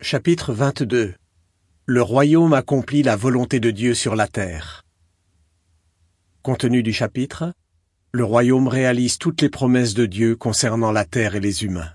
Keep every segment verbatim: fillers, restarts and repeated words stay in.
Chapitre vingt-deux. Le royaume accomplit la volonté de Dieu sur la terre. Contenu du chapitre. Le royaume réalise toutes les promesses de Dieu concernant la terre et les humains.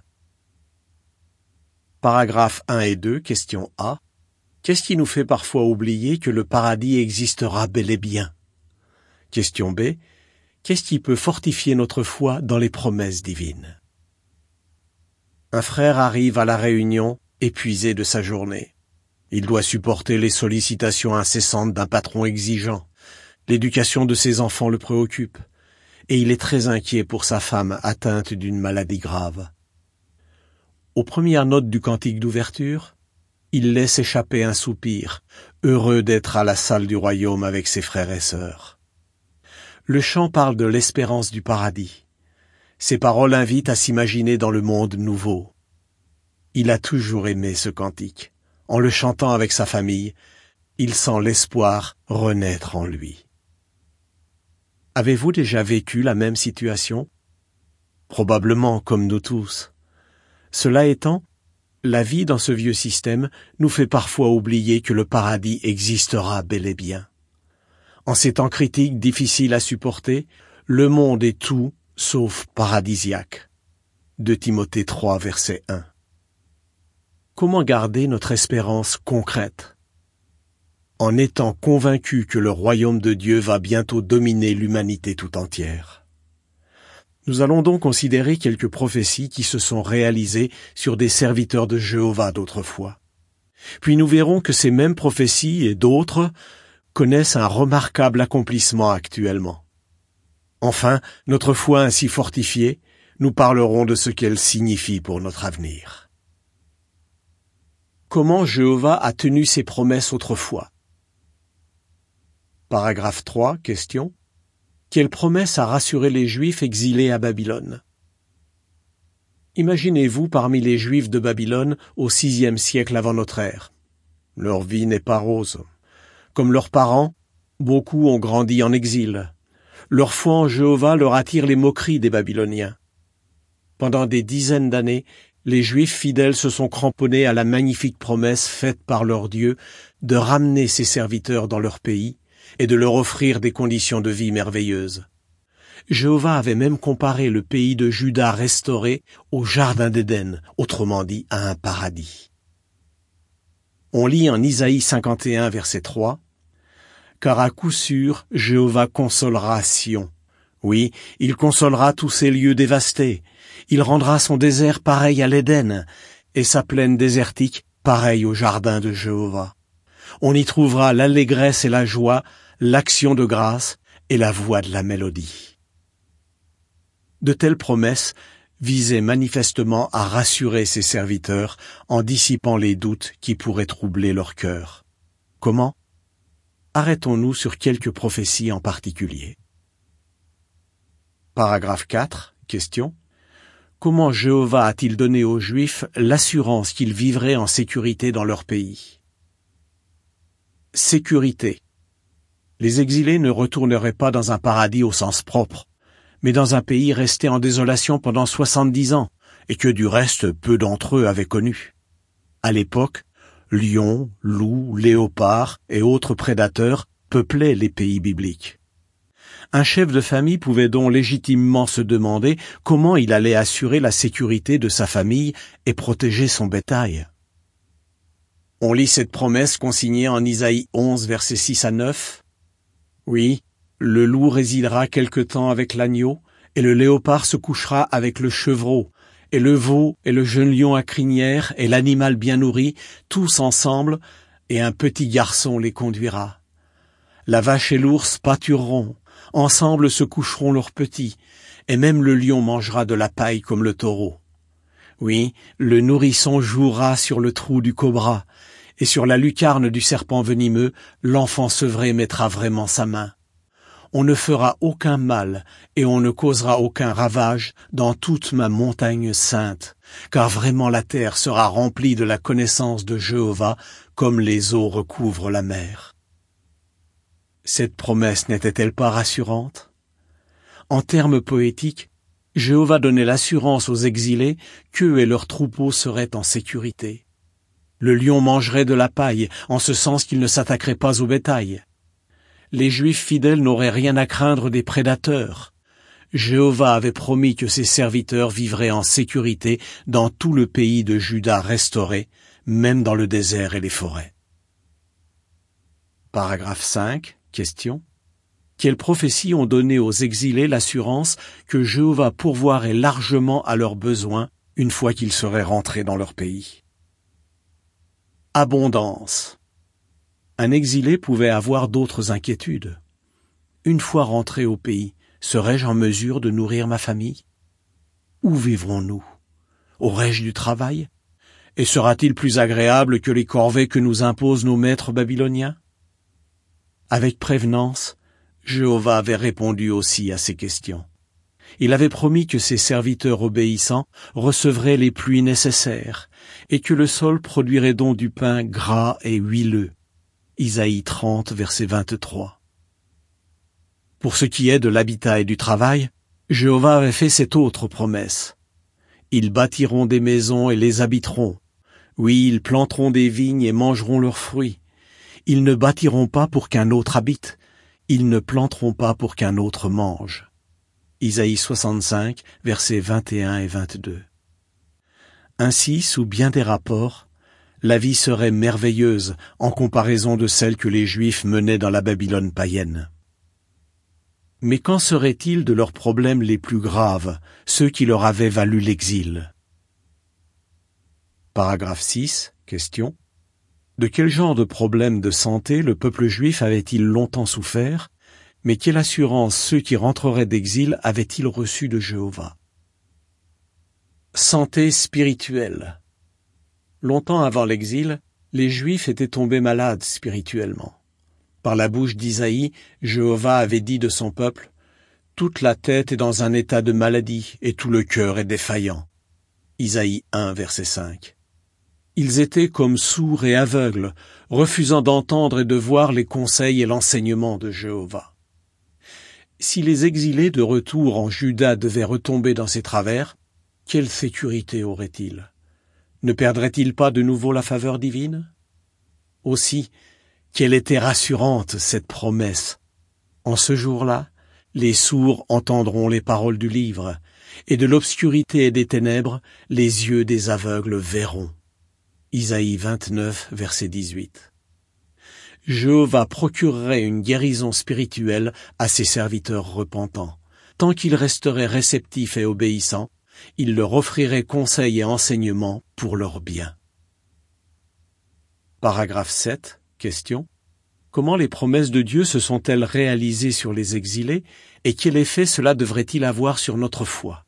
Paragraphes un et deux, question A. Qu'est-ce qui nous fait parfois oublier que le paradis existera bel et bien? Question B. Qu'est-ce qui peut fortifier notre foi dans les promesses divines? Un frère arrive à la réunion épuisé de sa journée. Il doit supporter les sollicitations incessantes d'un patron exigeant. L'éducation de ses enfants le préoccupe, et il est très inquiet pour sa femme atteinte d'une maladie grave. Aux premières notes du cantique d'ouverture, il laisse échapper un soupir, heureux d'être à la salle du royaume avec ses frères et sœurs. Le chant parle de l'espérance du paradis. Ces paroles invitent à s'imaginer dans le monde nouveau. Il a toujours aimé ce cantique. En le chantant avec sa famille, il sent l'espoir renaître en lui. Avez-vous déjà vécu la même situation? Probablement comme nous tous. Cela étant, la vie dans ce vieux système nous fait parfois oublier que le paradis existera bel et bien. En ces temps critiques difficiles à supporter, le monde est tout sauf paradisiaque. deux Timothée trois, verset un. Comment garder notre espérance concrète? En étant convaincu que le royaume de Dieu va bientôt dominer l'humanité tout entière. Nous allons donc considérer quelques prophéties qui se sont réalisées sur des serviteurs de Jéhovah d'autrefois. Puis nous verrons que ces mêmes prophéties et d'autres connaissent un remarquable accomplissement actuellement. Enfin, notre foi ainsi fortifiée, nous parlerons de ce qu'elle signifie pour notre avenir. Comment Jéhovah a tenu ses promesses autrefois? Paragraphe trois, question. Quelle promesse a rassuré les Juifs exilés à Babylone? Imaginez-vous parmi les Juifs de Babylone au sixième siècle avant notre ère. Leur vie n'est pas rose. Comme leurs parents, beaucoup ont grandi en exil. Leur foi en Jéhovah leur attire les moqueries des Babyloniens. Pendant des dizaines d'années, les Juifs fidèles se sont cramponnés à la magnifique promesse faite par leur Dieu de ramener ses serviteurs dans leur pays et de leur offrir des conditions de vie merveilleuses. Jéhovah avait même comparé le pays de Juda restauré au jardin d'Éden, autrement dit à un paradis. On lit en Isaïe cinquante et un, verset trois, « Car à coup sûr, Jéhovah consolera Sion. Oui, il consolera tous ces lieux dévastés. Il rendra son désert pareil à l'Éden, et sa plaine désertique pareille au jardin de Jéhovah. On y trouvera l'allégresse et la joie, l'action de grâce et la voix de la mélodie. » De telles promesses visaient manifestement à rassurer ses serviteurs en dissipant les doutes qui pourraient troubler leur cœur. Comment? Arrêtons-nous sur quelques prophéties en particulier. Paragraphe quatre, question. Comment Jéhovah a-t-il donné aux Juifs l'assurance qu'ils vivraient en sécurité dans leur pays? Sécurité. Les exilés ne retourneraient pas dans un paradis au sens propre, mais dans un pays resté en désolation pendant soixante-dix ans, et que du reste peu d'entre eux avaient connu. À l'époque, lions, loups, léopards et autres prédateurs peuplaient les pays bibliques. Un chef de famille pouvait donc légitimement se demander comment il allait assurer la sécurité de sa famille et protéger son bétail. On lit cette promesse consignée en Isaïe onze, versets six à neuf. Oui, le loup résidera quelque temps avec l'agneau, et le léopard se couchera avec le chevreau, et le veau et le jeune lion à crinière et l'animal bien nourri, tous ensemble, et un petit garçon les conduira. La vache et l'ours pâtureront, ensemble se coucheront leurs petits, et même le lion mangera de la paille comme le taureau. Oui, le nourrisson jouera sur le trou du cobra, et sur la lucarne du serpent venimeux, l'enfant sevré mettra vraiment sa main. On ne fera aucun mal, et on ne causera aucun ravage dans toute ma montagne sainte, car vraiment la terre sera remplie de la connaissance de Jéhovah, comme les eaux recouvrent la mer. Cette promesse n'était-elle pas rassurante? En termes poétiques, Jéhovah donnait l'assurance aux exilés qu'eux et leurs troupeaux seraient en sécurité. Le lion mangerait de la paille, en ce sens qu'il ne s'attaquerait pas au bétail. Les Juifs fidèles n'auraient rien à craindre des prédateurs. Jéhovah avait promis que ses serviteurs vivraient en sécurité dans tout le pays de Juda restauré, même dans le désert et les forêts. Paragraphe cinq. Question. Quelles prophéties ont donné aux exilés l'assurance que Jéhovah pourvoirait largement à leurs besoins une fois qu'ils seraient rentrés dans leur pays? Abondance. Un exilé pouvait avoir d'autres inquiétudes. Une fois rentré au pays, serais-je en mesure de nourrir ma famille? Où vivrons-nous? Aurais-je du travail? Et sera-t-il plus agréable que les corvées que nous imposent nos maîtres babyloniens? Avec prévenance, Jéhovah avait répondu aussi à ces questions. Il avait promis que ses serviteurs obéissants recevraient les pluies nécessaires et que le sol produirait donc du pain gras et huileux. Isaïe trente, verset vingt-trois. Pour ce qui est de l'habitat et du travail, Jéhovah avait fait cette autre promesse. Ils bâtiront des maisons et les habiteront. Oui, ils planteront des vignes et mangeront leurs fruits. Ils ne bâtiront pas pour qu'un autre habite. Ils ne planteront pas pour qu'un autre mange. Isaïe soixante-cinq, versets vingt et un et vingt-deux. Ainsi, sous bien des rapports, la vie serait merveilleuse en comparaison de celle que les Juifs menaient dans la Babylone païenne. Mais qu'en serait-il de leurs problèmes les plus graves, ceux qui leur avaient valu l'exil? Paragraphe six. Question. De quel genre de problème de santé le peuple juif avait-il longtemps souffert, mais quelle assurance ceux qui rentreraient d'exil avaient-ils reçu de Jéhovah? Santé spirituelle. Longtemps avant l'exil, les Juifs étaient tombés malades spirituellement. Par la bouche d'Isaïe, Jéhovah avait dit de son peuple, « Toute la tête est dans un état de maladie et tout le cœur est défaillant. » Isaïe un, verset cinq. Ils étaient comme sourds et aveugles, refusant d'entendre et de voir les conseils et l'enseignement de Jéhovah. Si les exilés de retour en Juda devaient retomber dans ces travers, quelle sécurité auraient-ils? Ne perdraient-ils pas de nouveau la faveur divine? Aussi, quelle était rassurante cette promesse! En ce jour-là, les sourds entendront les paroles du livre, et de l'obscurité et des ténèbres, les yeux des aveugles verront. Isaïe vingt-neuf, verset dix-huit. Jéhovah procurerait une guérison spirituelle à ses serviteurs repentants. Tant qu'ils resteraient réceptifs et obéissants, il leur offrirait conseils et enseignements pour leur bien. Paragraphe sept. Question. Comment les promesses de Dieu se sont-elles réalisées sur les exilés et quel effet cela devrait-il avoir sur notre foi?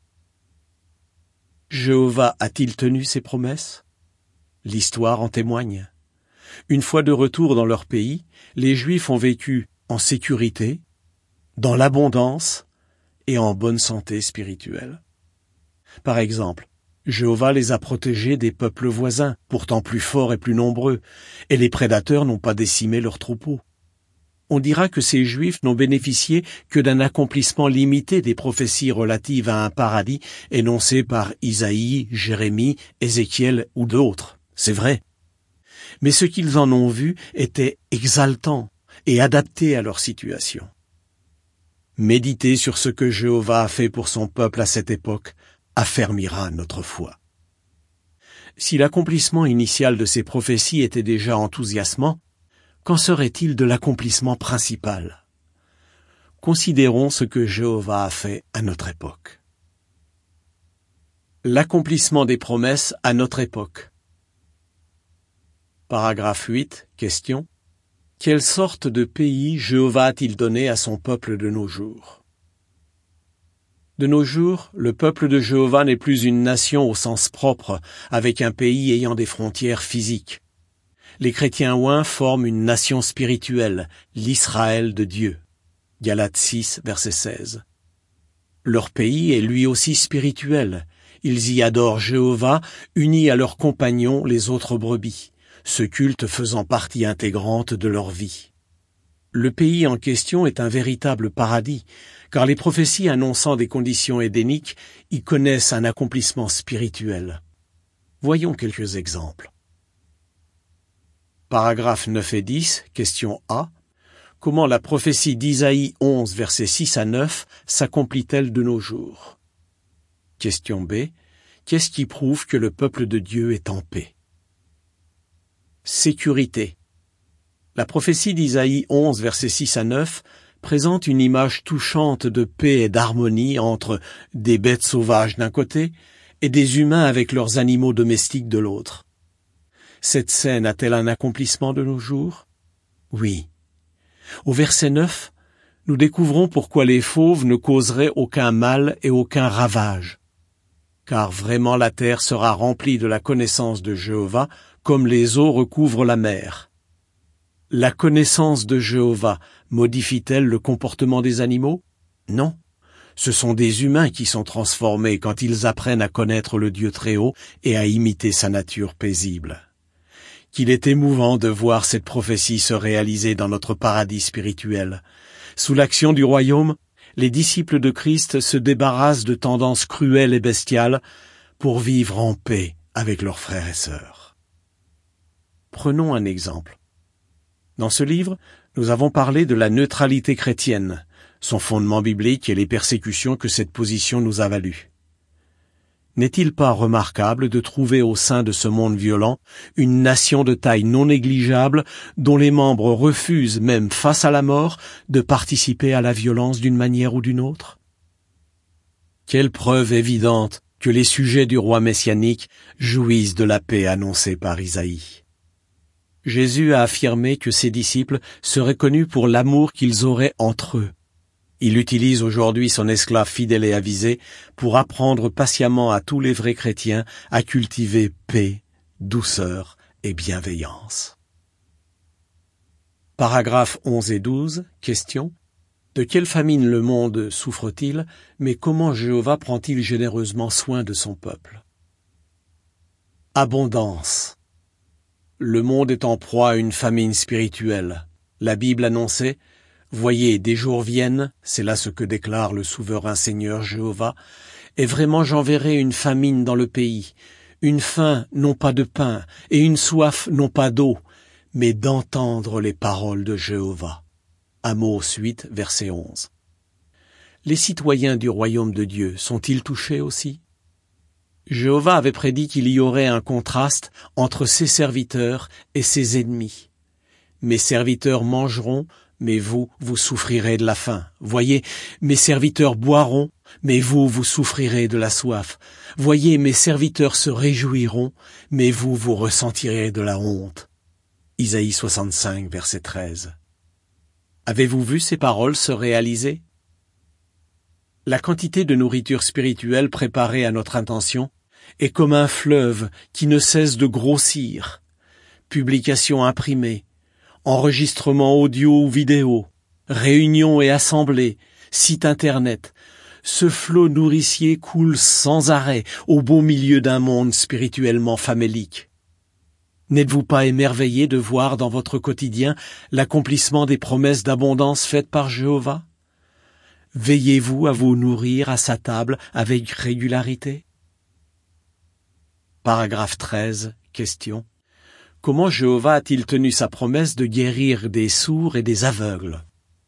Jéhovah a-t-il tenu ses promesses? L'histoire en témoigne. Une fois de retour dans leur pays, les Juifs ont vécu en sécurité, dans l'abondance et en bonne santé spirituelle. Par exemple, Jéhovah les a protégés des peuples voisins, pourtant plus forts et plus nombreux, et les prédateurs n'ont pas décimé leurs troupeaux. On dira que ces Juifs n'ont bénéficié que d'un accomplissement limité des prophéties relatives à un paradis énoncées par Isaïe, Jérémie, Ézéchiel ou d'autres. C'est vrai. Mais ce qu'ils en ont vu était exaltant et adapté à leur situation. Méditer sur ce que Jéhovah a fait pour son peuple à cette époque affermira notre foi. Si l'accomplissement initial de ces prophéties était déjà enthousiasmant, qu'en serait-il de l'accomplissement principal? Considérons ce que Jéhovah a fait à notre époque. L'accomplissement des promesses à notre époque. Paragraphe huit. Question. Quelle sorte de pays Jéhovah a-t-il donné à son peuple de nos jours? De nos jours, le peuple de Jéhovah n'est plus une nation au sens propre, avec un pays ayant des frontières physiques. Les chrétiens ouins forment une nation spirituelle, l'Israël de Dieu. Galates six, verset seize. Leur pays est lui aussi spirituel. Ils y adorent Jéhovah, unis à leurs compagnons, les autres brebis, ce culte faisant partie intégrante de leur vie. Le pays en question est un véritable paradis, car les prophéties annonçant des conditions édéniques y connaissent un accomplissement spirituel. Voyons quelques exemples. Paragraphes neuf et dix, question A. Comment la prophétie d'Isaïe onze, versets six à neuf, s'accomplit-elle de nos jours? Question B. Qu'est-ce qui prouve que le peuple de Dieu est en paix? Sécurité. La prophétie d'Isaïe onze, versets six à neuf, présente une image touchante de paix et d'harmonie entre des bêtes sauvages d'un côté et des humains avec leurs animaux domestiques de l'autre. Cette scène a-t-elle un accomplissement de nos jours? Oui. Au verset neuf, nous découvrons pourquoi les fauves ne causeraient aucun mal et aucun ravage. Car vraiment la terre sera remplie de la connaissance de Jéhovah, comme les eaux recouvrent la mer. La connaissance de Jéhovah modifie-t-elle le comportement des animaux? Non. Ce sont des humains qui sont transformés quand ils apprennent à connaître le Dieu Très-Haut et à imiter sa nature paisible. Qu'il est émouvant de voir cette prophétie se réaliser dans notre paradis spirituel. Sous l'action du royaume, les disciples de Christ se débarrassent de tendances cruelles et bestiales pour vivre en paix avec leurs frères et sœurs. Prenons un exemple. Dans ce livre, nous avons parlé de la neutralité chrétienne, son fondement biblique et les persécutions que cette position nous a values. N'est-il pas remarquable de trouver au sein de ce monde violent une nation de taille non négligeable dont les membres refusent, même face à la mort, de participer à la violence d'une manière ou d'une autre? Quelle preuve évidente que les sujets du roi messianique jouissent de la paix annoncée par Isaïe. Jésus a affirmé que ses disciples seraient connus pour l'amour qu'ils auraient entre eux. Il utilise aujourd'hui son esclave fidèle et avisé pour apprendre patiemment à tous les vrais chrétiens à cultiver paix, douceur et bienveillance. Paragraphes onze et douze, question. De quelle famine le monde souffre-t-il, mais comment Jéhovah prend-il généreusement soin de son peuple? Abondance. Le monde est en proie à une famine spirituelle. La Bible annonçait « Voyez, des jours viennent, c'est là ce que déclare le souverain Seigneur Jéhovah, et vraiment j'enverrai une famine dans le pays, une faim non pas de pain, et une soif non pas d'eau, mais d'entendre les paroles de Jéhovah. » Amos huit, verset onze. Les citoyens du royaume de Dieu sont-ils touchés aussi? Jéhovah avait prédit qu'il y aurait un contraste entre ses serviteurs et ses ennemis. Mes serviteurs mangeront, mais vous, vous souffrirez de la faim. Voyez, mes serviteurs boiront, mais vous, vous souffrirez de la soif. Voyez, mes serviteurs se réjouiront, mais vous, vous ressentirez de la honte. Isaïe soixante-cinq, verset treize. Avez-vous vu ces paroles se réaliser? La quantité de nourriture spirituelle préparée à notre intention est comme un fleuve qui ne cesse de grossir. Publications imprimées, enregistrements audio ou vidéo, réunions et assemblées, sites internet, ce flot nourricier coule sans arrêt au beau milieu d'un monde spirituellement famélique. N'êtes-vous pas émerveillé de voir dans votre quotidien l'accomplissement des promesses d'abondance faites par Jéhovah? Veillez-vous à vous nourrir à sa table avec régularité? Paragraphe treize, question. Comment Jéhovah a-t-il tenu sa promesse de guérir des sourds et des aveugles?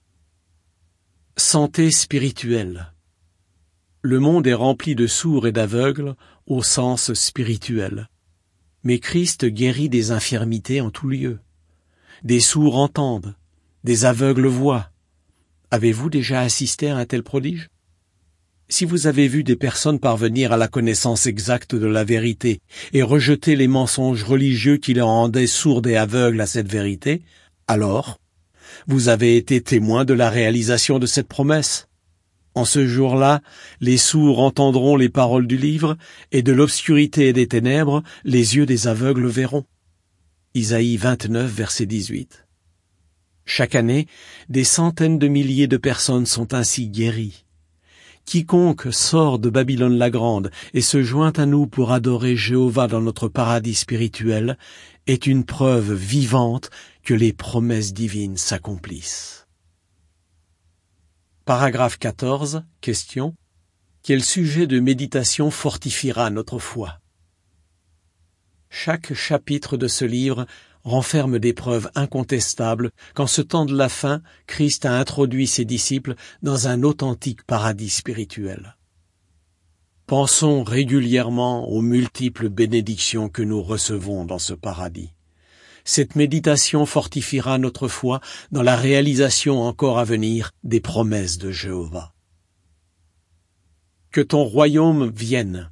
Santé spirituelle. Le monde est rempli de sourds et d'aveugles au sens spirituel. Mais Christ guérit des infirmités en tout lieu. Des sourds entendent, des aveugles voient. Avez-vous déjà assisté à un tel prodige? Si vous avez vu des personnes parvenir à la connaissance exacte de la vérité et rejeter les mensonges religieux qui les rendaient sourds et aveugles à cette vérité, alors, vous avez été témoin de la réalisation de cette promesse. En ce jour-là, les sourds entendront les paroles du livre, et de l'obscurité et des ténèbres, les yeux des aveugles verront. Isaïe vingt-neuf, verset dix-huit. Chaque année, des centaines de milliers de personnes sont ainsi guéries. Quiconque sort de Babylone la Grande et se joint à nous pour adorer Jéhovah dans notre paradis spirituel est une preuve vivante que les promesses divines s'accomplissent. Paragraphe quatorze, question. Quel sujet de méditation fortifiera notre foi? Chaque chapitre de ce livre renferme des preuves incontestables qu'en ce temps de la fin, Christ a introduit ses disciples dans un authentique paradis spirituel. Pensons régulièrement aux multiples bénédictions que nous recevons dans ce paradis. Cette méditation fortifiera notre foi dans la réalisation encore à venir des promesses de Jéhovah. Que ton royaume vienne.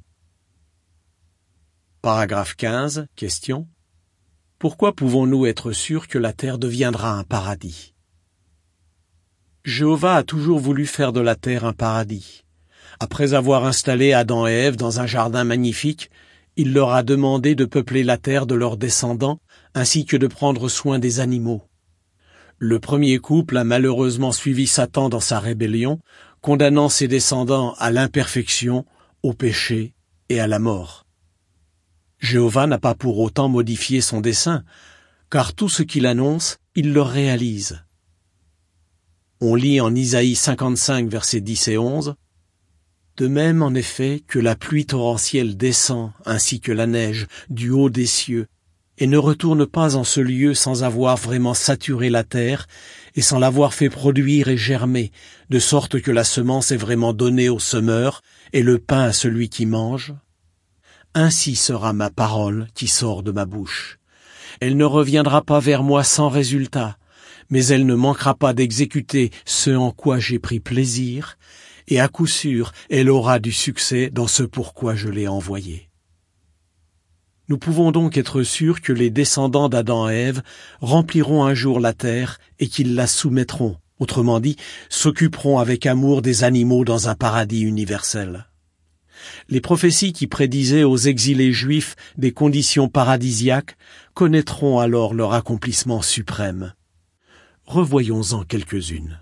Paragraphe quinze, question. Pourquoi pouvons-nous être sûrs que la terre deviendra un paradis? Jéhovah a toujours voulu faire de la terre un paradis. Après avoir installé Adam et Ève dans un jardin magnifique, il leur a demandé de peupler la terre de leurs descendants, ainsi que de prendre soin des animaux. Le premier couple a malheureusement suivi Satan dans sa rébellion, condamnant ses descendants à l'imperfection, au péché et à la mort. Jéhovah n'a pas pour autant modifié son dessein, car tout ce qu'il annonce, il le réalise. On lit en Isaïe cinquante-cinq, versets dix et onze, « De même, en effet, que la pluie torrentielle descend, ainsi que la neige, du haut des cieux, et ne retourne pas en ce lieu sans avoir vraiment saturé la terre, et sans l'avoir fait produire et germer, de sorte que la semence est vraiment donnée au semeur, et le pain à celui qui mange. Ainsi sera ma parole qui sort de ma bouche. Elle ne reviendra pas vers moi sans résultat, mais elle ne manquera pas d'exécuter ce en quoi j'ai pris plaisir, et à coup sûr, elle aura du succès dans ce pourquoi je l'ai envoyée. » Nous pouvons donc être sûrs que les descendants d'Adam et Ève rempliront un jour la terre et qu'ils la soumettront, autrement dit, s'occuperont avec amour des animaux dans un paradis universel. Les prophéties qui prédisaient aux exilés juifs des conditions paradisiaques connaîtront alors leur accomplissement suprême. Revoyons-en quelques-unes.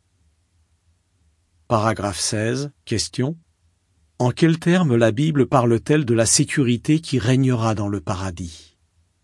Paragraphe seize, question. En quels termes la Bible parle-t-elle de la sécurité qui régnera dans le paradis?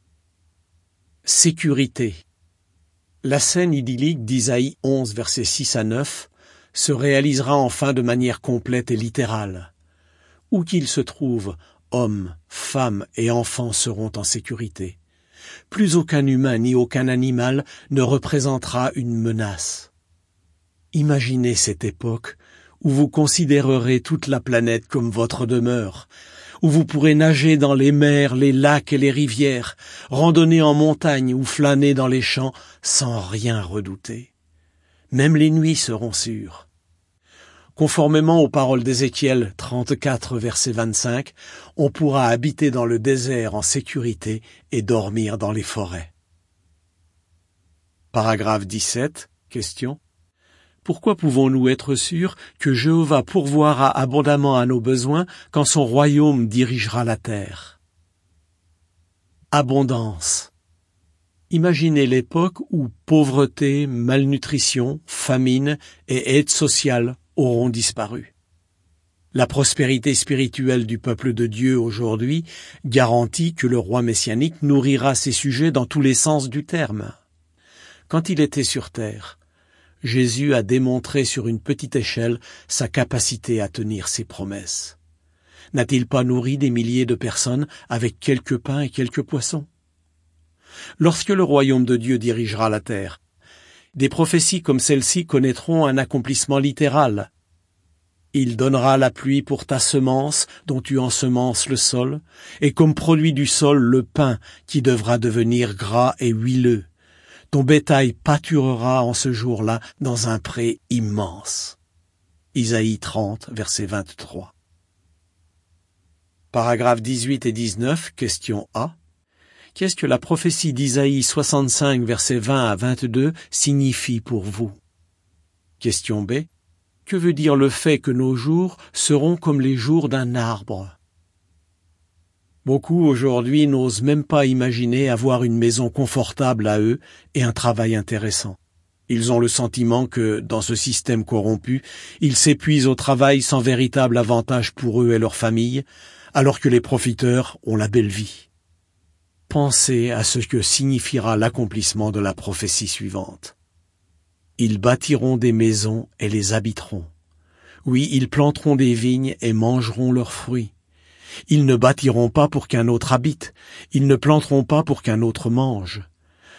Sécurité. La scène idyllique d'Isaïe onze, versets six à neuf, se réalisera enfin de manière complète et littérale. Où qu'ils se trouvent, hommes, femmes et enfants seront en sécurité. Plus aucun humain ni aucun animal ne représentera une menace. Imaginez cette époque où vous considérerez toute la planète comme votre demeure, où vous pourrez nager dans les mers, les lacs et les rivières, randonner en montagne ou flâner dans les champs sans rien redouter. Même les nuits seront sûres. Conformément aux paroles d'Ézéchiel trente-quatre, verset vingt-cinq, on pourra habiter dans le désert en sécurité et dormir dans les forêts. Paragraphe dix-sept, question. Pourquoi pouvons-nous être sûrs que Jéhovah pourvoira abondamment à nos besoins quand son royaume dirigera la terre? Abondance. Imaginez l'époque où pauvreté, malnutrition, famine et aide sociale auront disparu. La prospérité spirituelle du peuple de Dieu aujourd'hui garantit que le roi messianique nourrira ses sujets dans tous les sens du terme. Quand il était sur terre, Jésus a démontré sur une petite échelle sa capacité à tenir ses promesses. N'a-t-il pas nourri des milliers de personnes avec quelques pains et quelques poissons? Lorsque le royaume de Dieu dirigera la terre, des prophéties comme celle-ci connaîtront un accomplissement littéral. Il donnera la pluie pour ta semence dont tu ensemences le sol, et comme produit du sol le pain qui devra devenir gras et huileux. Ton bétail pâturera en ce jour-là dans un pré immense. Isaïe trente, verset vingt-trois. Paragraphes dix-huit et dix-neuf, question A. Qu'est-ce que la prophétie d'Isaïe soixante-cinq, versets vingt à vingt-deux signifie pour vous? Question B. Que veut dire le fait que nos jours seront comme les jours d'un arbre? Beaucoup aujourd'hui n'osent même pas imaginer avoir une maison confortable à eux et un travail intéressant. Ils ont le sentiment que, dans ce système corrompu, ils s'épuisent au travail sans véritable avantage pour eux et leur famille, alors que les profiteurs ont la belle vie. Pensez à ce que signifiera l'accomplissement de la prophétie suivante. Ils bâtiront des maisons et les habiteront. Oui, ils planteront des vignes et mangeront leurs fruits. Ils ne bâtiront pas pour qu'un autre habite, ils ne planteront pas pour qu'un autre mange.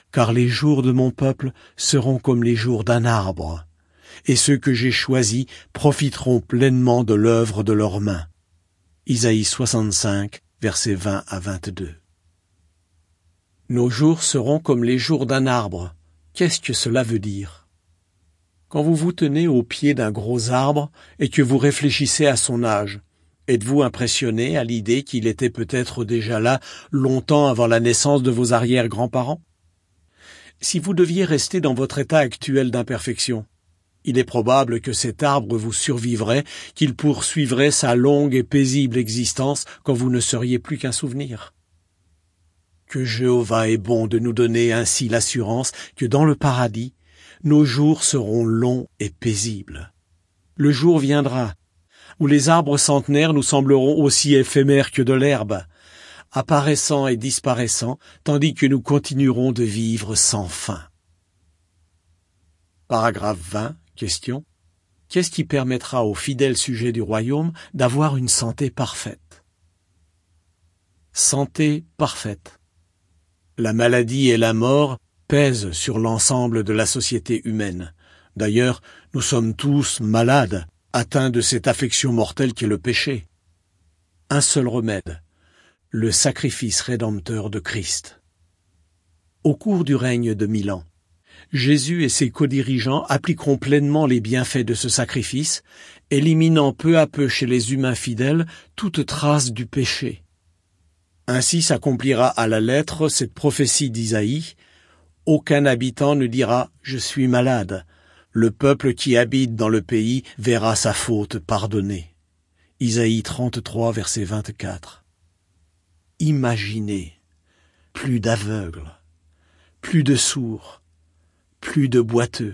car les jours de mon peuple seront comme les jours d'un arbre, et ceux que j'ai choisis profiteront pleinement de l'œuvre de leurs mains. Isaïe soixante-cinq, versets vingt à vingt-deux. Nos jours seront comme les jours d'un arbre. Qu'est-ce que cela veut dire? Quand vous vous tenez au pied d'un gros arbre et que vous réfléchissez à son âge, êtes-vous impressionné à l'idée qu'il était peut-être déjà là longtemps avant la naissance de vos arrière-grands-parents? Si vous deviez rester dans votre état actuel d'imperfection, il est probable que cet arbre vous survivrait, qu'il poursuivrait sa longue et paisible existence quand vous ne seriez plus qu'un souvenir. Que Jéhovah est bon de nous donner ainsi l'assurance que dans le paradis, nos jours seront longs et paisibles. Le jour viendra où les arbres centenaires nous sembleront aussi éphémères que de l'herbe, apparaissant et disparaissant, tandis que nous continuerons de vivre sans fin. Paragraphe vingt, question. Qu'est-ce qui permettra aux fidèles sujets du royaume d'avoir une santé parfaite? Santé parfaite. La maladie et la mort pèsent sur l'ensemble de la société humaine. D'ailleurs, nous sommes tous malades, atteints de cette affection mortelle qu'est le péché. Un seul remède, le sacrifice rédempteur de Christ. Au cours du règne de mille ans, Jésus et ses codirigeants appliqueront pleinement les bienfaits de ce sacrifice, éliminant peu à peu chez les humains fidèles toute trace du péché. Ainsi s'accomplira à la lettre cette prophétie d'Isaïe. Aucun habitant ne dira « Je suis malade ». Le peuple qui habite dans le pays verra sa faute pardonnée. Isaïe trente-trois, verset vingt-quatre. Imaginez, plus d'aveugles, plus de sourds, plus de boiteux.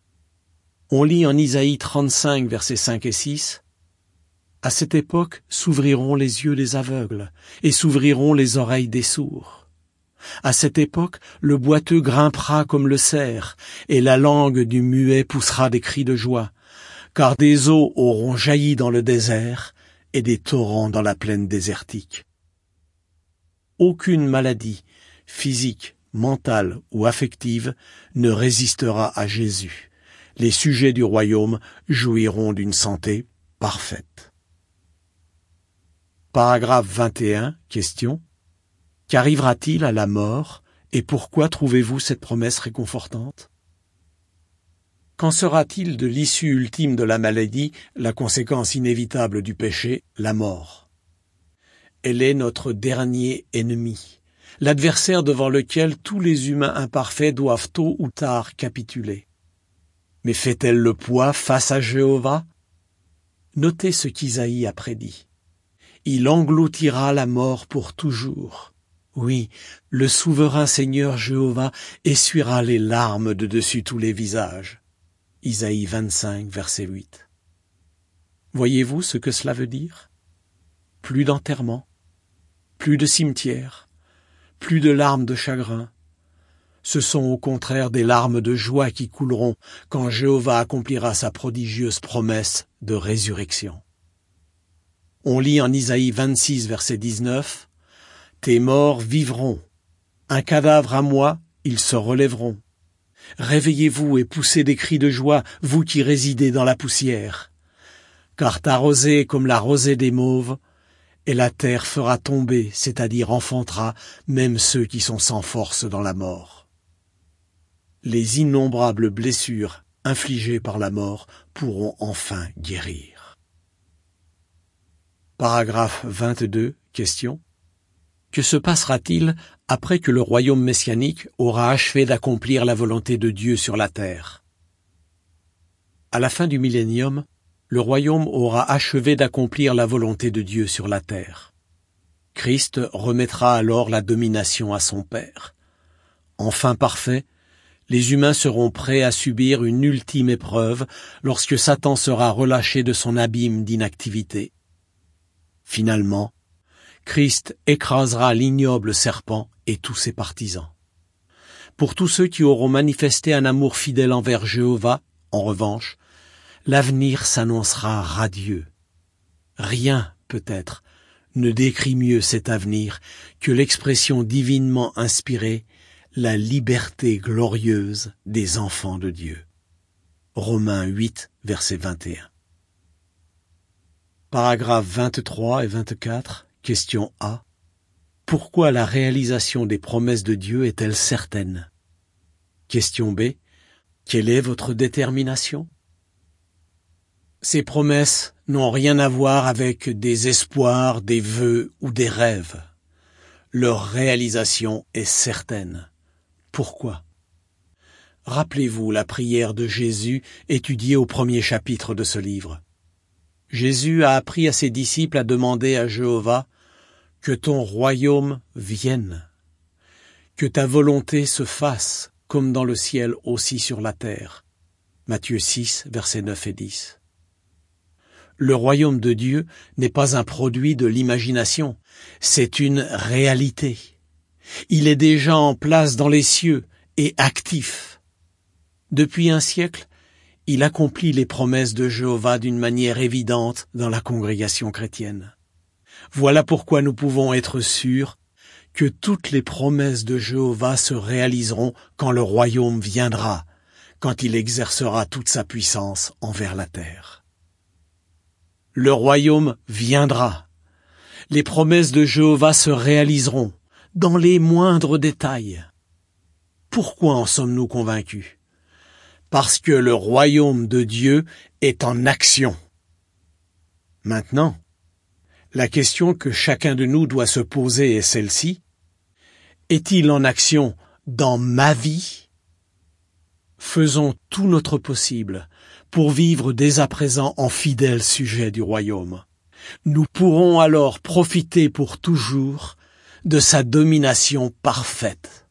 On lit en Isaïe trente-cinq, versets cinq et six. À cette époque s'ouvriront les yeux des aveugles et s'ouvriront les oreilles des sourds. À cette époque, le boiteux grimpera comme le cerf, et la langue du muet poussera des cris de joie, car des eaux auront jailli dans le désert et des torrents dans la plaine désertique. Aucune maladie, physique, mentale ou affective, ne résistera à Jésus. Les sujets du royaume jouiront d'une santé parfaite. Paragraphe vingt et un, question. Qu'arrivera-t-il à la mort, et pourquoi trouvez-vous cette promesse réconfortante? Qu'en sera-t-il de l'issue ultime de la maladie, la conséquence inévitable du péché, la mort? Elle est notre dernier ennemi, l'adversaire devant lequel tous les humains imparfaits doivent tôt ou tard capituler. Mais fait-elle le poids face à Jéhovah? Notez ce qu'Isaïe a prédit. Il engloutira la mort pour toujours. Oui, le souverain Seigneur Jéhovah essuiera les larmes de dessus tous les visages. Isaïe vingt-cinq, verset huit. Voyez-vous ce que cela veut dire? Plus d'enterrement, plus de cimetière, plus de larmes de chagrin. Ce sont au contraire des larmes de joie qui couleront quand Jéhovah accomplira sa prodigieuse promesse de résurrection. On lit en Isaïe vingt-six, verset dix-neuf, « Tes morts vivront, un cadavre à moi, ils se relèveront. Réveillez-vous et poussez des cris de joie, vous qui résidez dans la poussière. Car ta rosée est comme la rosée des mauves, et la terre fera tomber, c'est-à-dire enfantera, même ceux qui sont sans force dans la mort. » Les innombrables blessures infligées par la mort pourront enfin guérir. Paragraphe vingt-deux, question. Que se passera-t-il après que le royaume messianique aura achevé d'accomplir la volonté de Dieu sur la terre? À la fin du millénium, le royaume aura achevé d'accomplir la volonté de Dieu sur la terre. Christ remettra alors la domination à son Père. Enfin parfait, les humains seront prêts à subir une ultime épreuve lorsque Satan sera relâché de son abîme d'inactivité. Finalement, Christ écrasera l'ignoble serpent et tous ses partisans. Pour tous ceux qui auront manifesté un amour fidèle envers Jéhovah, en revanche, l'avenir s'annoncera radieux. Rien, peut-être, ne décrit mieux cet avenir que l'expression divinement inspirée la liberté glorieuse des enfants de Dieu. Romains huit, verset vingt et un. Paragraphes vingt-trois et vingt-quatre, question A. Pourquoi la réalisation des promesses de Dieu est-elle certaine? Question B. Quelle est votre détermination? Ces promesses n'ont rien à voir avec des espoirs, des vœux ou des rêves. Leur réalisation est certaine. Pourquoi? Rappelez-vous la prière de Jésus étudiée au premier chapitre de ce livre. Jésus a appris à ses disciples à demander à Jéhovah « Que ton royaume vienne, que ta volonté se fasse, comme dans le ciel aussi sur la terre. » Matthieu six, versets neuf et dix. Le royaume de Dieu n'est pas un produit de l'imagination, c'est une réalité. Il est déjà en place dans les cieux et actif. Depuis un siècle, il accomplit les promesses de Jéhovah d'une manière évidente dans la congrégation chrétienne. Voilà pourquoi nous pouvons être sûrs que toutes les promesses de Jéhovah se réaliseront quand le royaume viendra, quand il exercera toute sa puissance envers la terre. Le royaume viendra. Les promesses de Jéhovah se réaliseront dans les moindres détails. Pourquoi en sommes-nous convaincus? Parce que le royaume de Dieu est en action. Maintenant, la question que chacun de nous doit se poser est celle-ci. Est-il en action dans ma vie? Faisons tout notre possible pour vivre dès à présent en fidèles sujets du royaume. Nous pourrons alors profiter pour toujours de sa domination parfaite.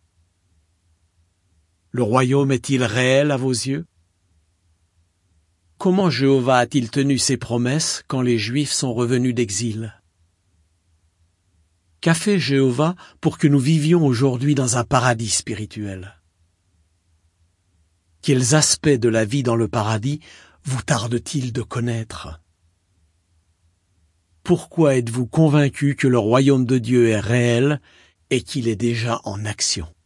Le royaume est-il réel à vos yeux? Comment Jéhovah a-t-il tenu ses promesses quand les Juifs sont revenus d'exil? Qu'a fait Jéhovah pour que nous vivions aujourd'hui dans un paradis spirituel? Quels aspects de la vie dans le paradis vous tarde-t-il de connaître? Pourquoi êtes-vous convaincu que le royaume de Dieu est réel et qu'il est déjà en action?